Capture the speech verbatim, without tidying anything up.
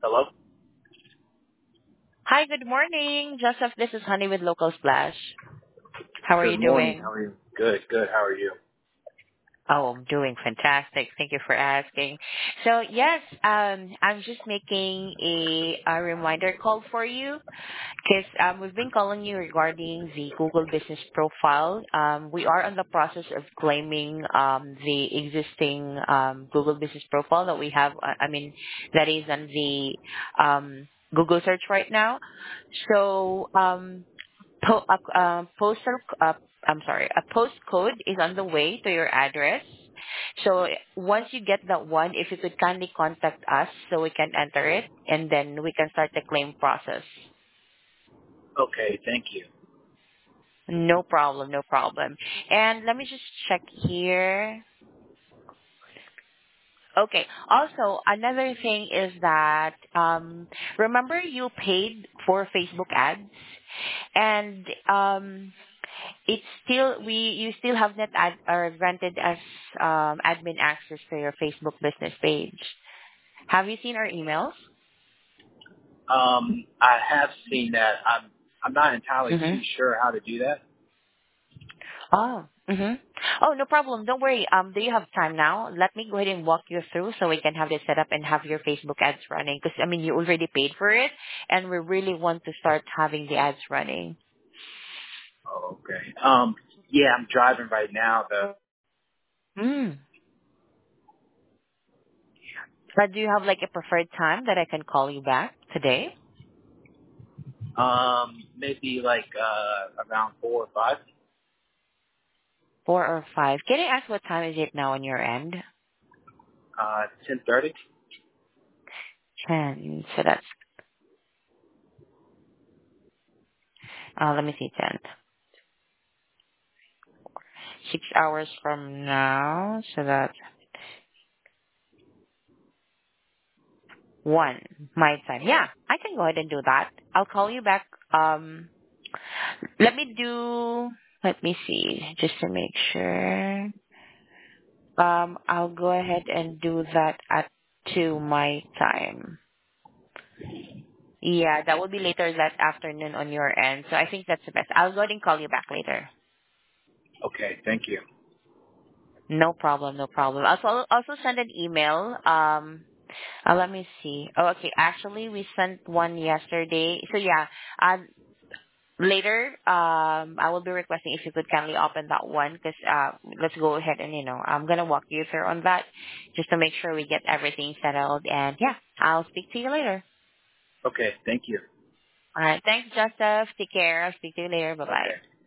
Hello? Hi, good morning. Joseph, this is Honey with Local Splash. How are Good you morning. How doing? are you? Good, good. How are you? Oh, I'm doing fantastic. Thank you for asking. So yes, um, I'm just making a, a reminder call for you because um, we've been calling you regarding the Google Business Profile. Um, we are on the process of claiming um, the existing um, Google Business Profile that we have. uh, I mean, that is on the um, Google search right now. So um, Po- uh, uh, postal, uh, I'm sorry, a postcode is on the way to your address. So once you get that one, if you could kindly contact us so we can enter it and then we can start the claim process. Okay, thank you. No problem, no problem. And let me just check here. Okay. Also, another thing is that um, remember you paid for Facebook ads, and um, it's still we you still have not ad, or granted as um, admin access to your Facebook business page. Have you seen our emails? Um, I have seen that. I'm I'm not entirely Mm-hmm. too sure how to do that. Oh. Mm-hmm. Oh, no problem. Don't worry. Um, do you have time now? Let me go ahead and walk you through so we can have this set up and have your Facebook ads running. Because I mean, you already paid for it, and we really want to start having the ads running. Oh, okay. Um, yeah, I'm driving right now though. Mm. But do you have like a preferred time that I can call you back today? Um, maybe like uh around four or five. Four or five? Can I ask what time is it now on your end? Uh, ten thirty. Ten. So that's, uh, let me see, ten. Six hours from now. So that's one, my time. Yeah, I can go ahead and do that. I'll call you back. Um, let me do, let me see, just to make sure. Um, I'll go ahead and do that at two my time. Yeah, that will be later that afternoon on your end. So I think that's the best. I'll go ahead and call you back later. Okay, thank you. No problem, no problem. Also, I'll also send an email. Um, uh, let me see. Oh, okay. Actually, we sent one yesterday. So yeah, uh, later, um, I will be requesting if you could kindly open that one because uh, let's go ahead and you know I'm gonna walk you through on that just to make sure we get everything settled. And yeah, I'll speak to you later. Okay, thank you. All right. Thanks, Joseph. Take care. I'll speak to you later. Bye bye. Okay.